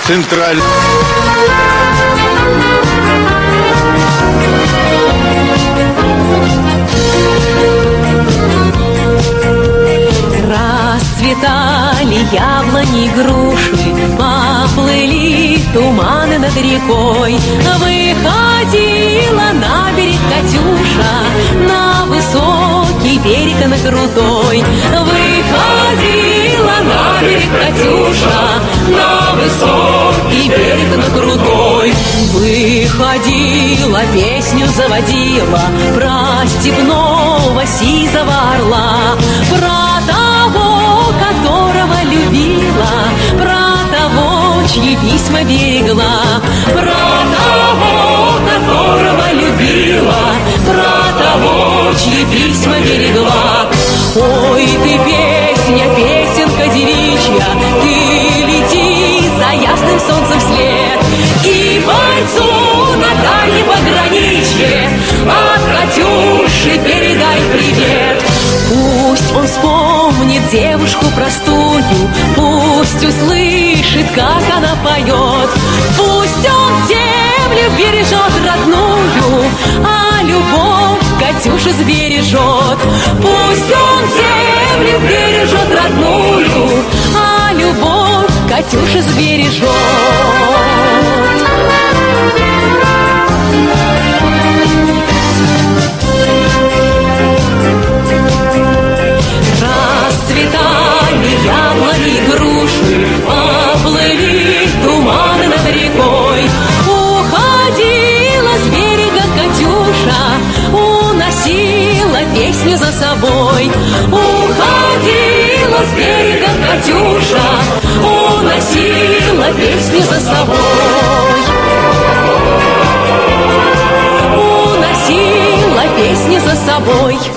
центральный. Расцветали яблони и груши, поплыли туманы над рекой. Выходила на берег Катюша, на высокий берег, на крутой. Выходила на берег Катюша, на высокий берег, на крутой. Выходила, песню заводила про степного сизого орла, про того, которого любила, про того, чьи письма берегла, про того, которого любила, про того, чьи письма берегла. Ой, ты песня, песенка девичья, ты лети за ясным солнцем вслед, и бойцу на дальнем пограничье от Катюши передай привет. Пусть он вспомнит девушку простую, пусть услышит, как она поет. Пусть он землю бережет родную, а любовь Катюша сбережет. Пусть он землю бережет родную, а любовь Катюша сбережет. Яблони и груши, поплыли туманы над рекой. Уходила с берега Катюша, уносила песню за собой. Уходила с берега Катюша, уносила песню за собой. Уносила песню за собой.